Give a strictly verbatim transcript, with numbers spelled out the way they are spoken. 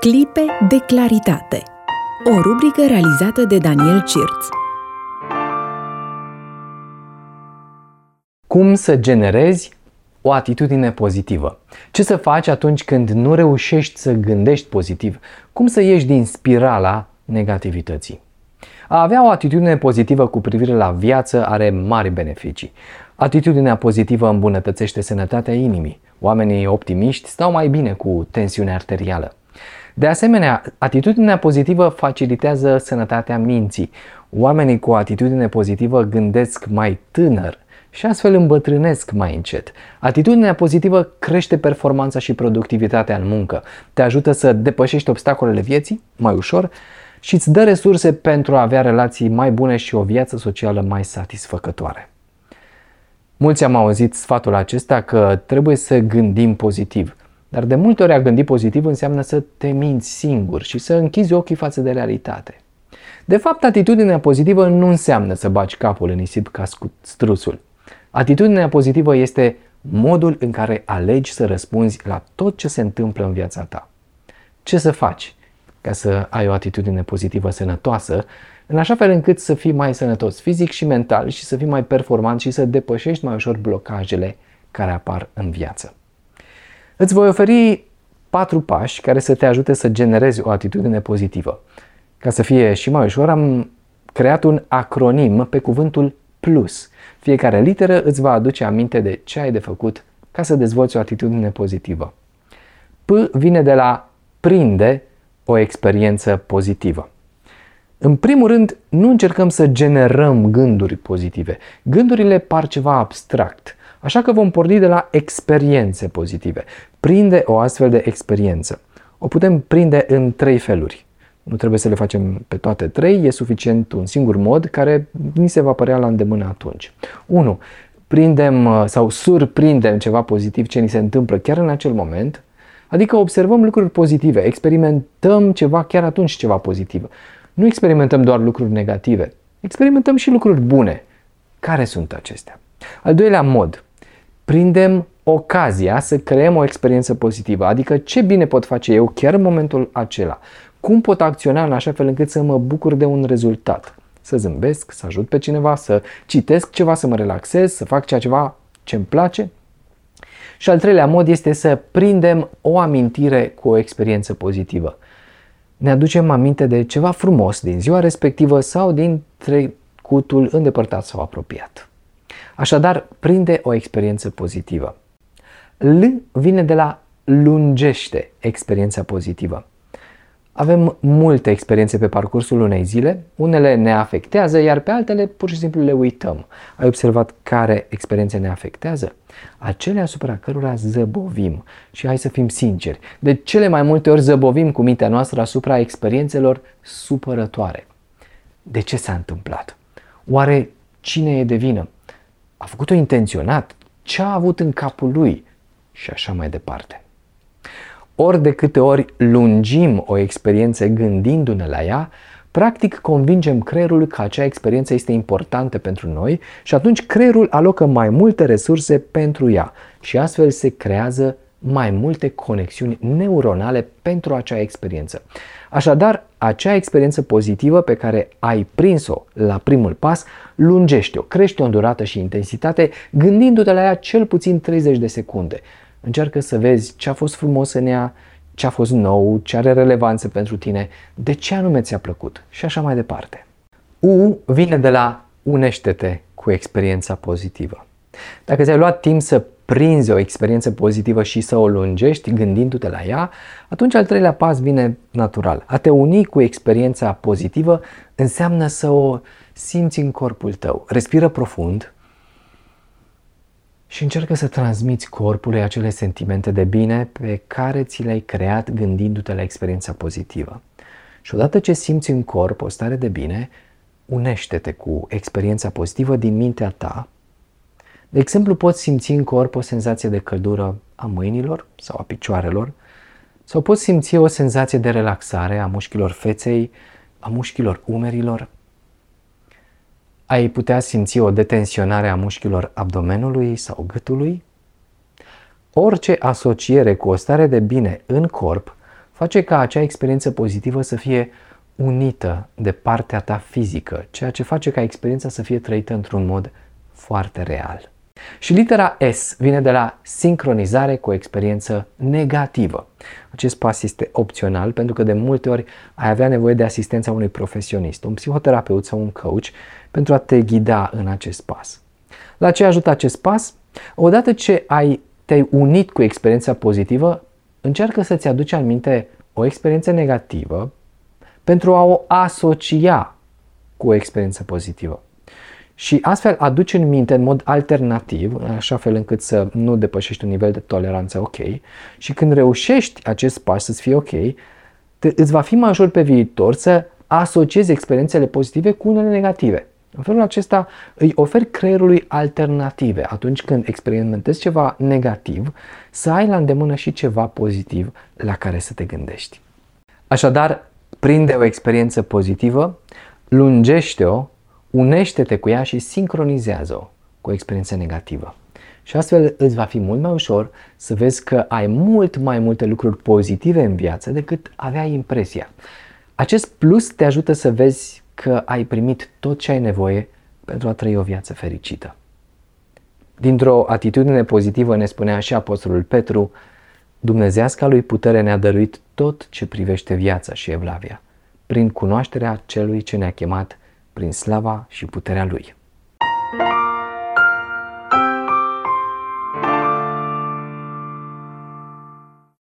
Clipe de claritate. O rubrică realizată de Daniel Cirț. Cum să generezi o atitudine pozitivă? Ce să faci atunci când nu reușești să gândești pozitiv? Cum să ieși din spirala negativității? A avea o atitudine pozitivă cu privire la viață are mari beneficii. Atitudinea pozitivă îmbunătățește sănătatea inimii. Oamenii optimiști stau mai bine cu tensiunea arterială. De asemenea, atitudinea pozitivă facilitează sănătatea minții. Oamenii cu o atitudine pozitivă gândesc mai tânăr și astfel îmbătrânesc mai încet. Atitudinea pozitivă crește performanța și productivitatea în muncă, te ajută să depășești obstacolele vieții mai ușor și îți dă resurse pentru a avea relații mai bune și o viață socială mai satisfăcătoare. Mulți am auzit sfatul acesta că trebuie să gândim pozitiv, dar de multe ori a gândi pozitiv înseamnă să te minți singur și să închizi ochii față de realitate. De fapt, atitudinea pozitivă nu înseamnă să bagi capul în nisip ca struțul. Atitudinea pozitivă este modul în care alegi să răspunzi la tot ce se întâmplă în viața ta. Ce să faci ca să ai o atitudine pozitivă sănătoasă, în așa fel încât să fii mai sănătos fizic și mental și să fii mai performant și să depășești mai ușor blocajele care apar în viață. Îți voi oferi patru pași care să te ajute să generezi o atitudine pozitivă. Ca să fie și mai ușor, am creat un acronim pe cuvântul plus. Fiecare literă îți va aduce aminte de ce ai de făcut ca să dezvolți o atitudine pozitivă. P vine de la prinde o experiență pozitivă. În primul rând, nu încercăm să generăm gânduri pozitive. Gândurile par ceva abstract, așa că vom porni de la experiențe pozitive. Prinde o astfel de experiență. O putem prinde în trei feluri. Nu trebuie să le facem pe toate trei, e suficient un singur mod care ni se va părea la îndemână atunci. unu. Prindem sau surprindem ceva pozitiv ce ni se întâmplă chiar în acel moment, adică observăm lucruri pozitive, experimentăm ceva chiar atunci ceva pozitiv. Nu experimentăm doar lucruri negative, experimentăm și lucruri bune. Care sunt acestea? Al doilea mod, prindem ocazia să creăm o experiență pozitivă, adică ce bine pot face eu chiar în momentul acela. Cum pot acționa în așa fel încât să mă bucur de un rezultat? Să zâmbesc, să ajut pe cineva, să citesc ceva, să mă relaxez, să fac ceea ceva ce îmi place? Și al treilea mod este să prindem o amintire cu o experiență pozitivă. Ne aducem aminte de ceva frumos din ziua respectivă sau din trecutul îndepărtat sau apropiat. Așadar, prinde o experiență pozitivă. L vine de la lungește experiența pozitivă. Avem multe experiențe pe parcursul unei zile, unele ne afectează, iar pe altele pur și simplu le uităm. Ai observat care experiențe ne afectează? Acelea asupra cărora zăbovim. Și hai să fim sinceri, de cele mai multe ori zăbovim cu mintea noastră asupra experiențelor supărătoare. De ce s-a întâmplat? Oare cine e de vină? A făcut-o intenționat? Ce a avut în capul lui? Și așa mai departe. Ori de câte ori lungim o experiență gândindu-ne la ea, practic convingem creierul că acea experiență este importantă pentru noi și atunci creierul alocă mai multe resurse pentru ea și astfel se creează mai multe conexiuni neuronale pentru acea experiență. Așadar, acea experiență pozitivă pe care ai prins-o la primul pas, lungește-o, crește-o în durată și intensitate, gândindu-te la ea cel puțin treizeci de secunde. Încearcă să vezi ce a fost frumos în ea, ce a fost nou, ce are relevanță pentru tine, de ce anume ți-a plăcut și așa mai departe. U vine de la unește-te cu experiența pozitivă. Dacă ți-ai luat timp să prinzi o experiență pozitivă și să o lungești gândindu-te la ea, atunci al treilea pas vine natural. A te uni cu experiența pozitivă înseamnă să o simți în corpul tău. Respiră profund și încearcă să transmiți corpului acele sentimente de bine pe care ți le-ai creat gândindu-te la experiența pozitivă. Și odată ce simți în corp o stare de bine, unește-te cu experiența pozitivă din mintea ta. De exemplu, poți simți în corp o senzație de căldură a mâinilor sau a picioarelor, sau poți simți o senzație de relaxare a mușchilor feței, a mușchilor umerilor. Ai putea simți o detensionare a mușchilor abdomenului sau gâtului. Orice asociere cu o stare de bine în corp face ca acea experiență pozitivă să fie unită de partea ta fizică, ceea ce face ca experiența să fie trăită într-un mod foarte real. Și litera S vine de la sincronizare cu o experiență negativă. Acest pas este opțional pentru că de multe ori ai avea nevoie de asistența unui profesionist, un psihoterapeut sau un coach pentru a te ghida în acest pas. La ce ajută acest pas? Odată ce ai, te-ai unit cu experiența pozitivă, încearcă să-ți aduci aminte o experiență negativă pentru a o asocia cu o experiență pozitivă. Și astfel aduci în minte în mod alternativ, în așa fel încât să nu depășești un nivel de toleranță ok. Și când reușești acest pas să-ți fie ok, te, îți va fi mai ușor pe viitor să asociezi experiențele pozitive cu unele negative. În felul acesta îi oferi creierului alternative atunci când experimentezi ceva negativ, să ai la îndemână și ceva pozitiv la care să te gândești. Așadar, prinde o experiență pozitivă, lungește-o, unește-te cu ea și sincronizează-o cu o experiență negativă. Și astfel îți va fi mult mai ușor să vezi că ai mult mai multe lucruri pozitive în viață decât aveai impresia. Acest plus te ajută să vezi că ai primit tot ce ai nevoie pentru a trăi o viață fericită. Dintr-o atitudine pozitivă, ne spunea și apostolul Petru, Dumnezeiasca lui putere ne-a dăruit tot ce privește viața și evlavia, prin cunoașterea celui ce ne-a chemat prin slava și puterea Lui.